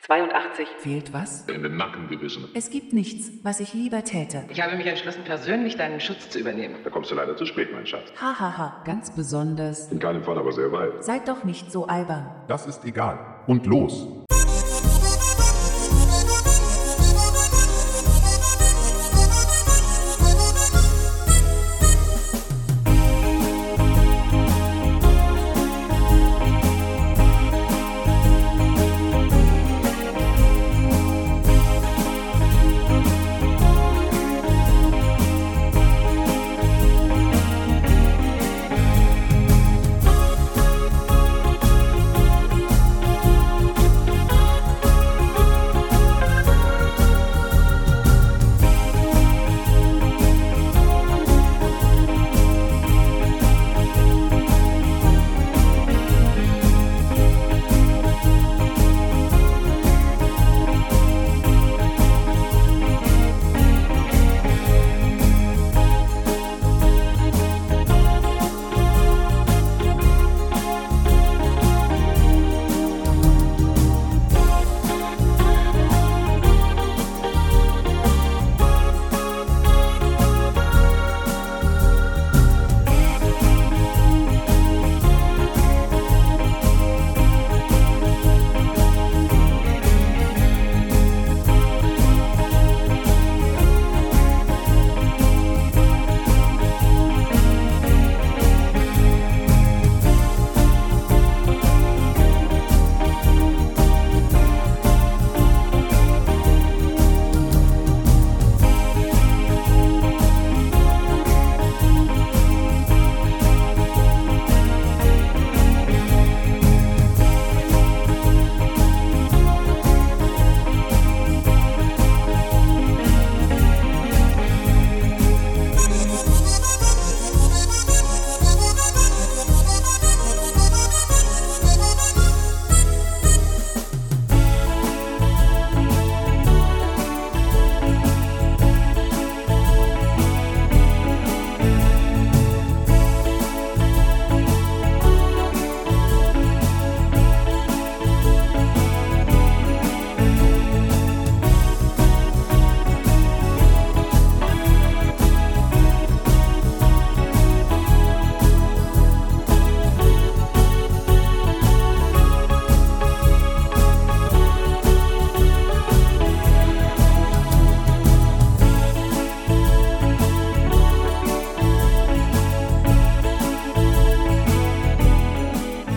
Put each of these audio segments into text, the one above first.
82. Fehlt was? In den Nacken gebissen. Es gibt nichts, was ich lieber täte. Ich habe mich entschlossen, persönlich deinen Schutz zu übernehmen. Da kommst du leider zu spät, mein Schatz. Hahaha, ganz besonders. In keinem Fall aber sehr weit. Seid doch nicht so albern. Das ist egal. Und los!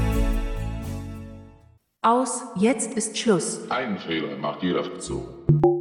Aus, jetzt ist Schluss. Einen Fehler macht jeder. So.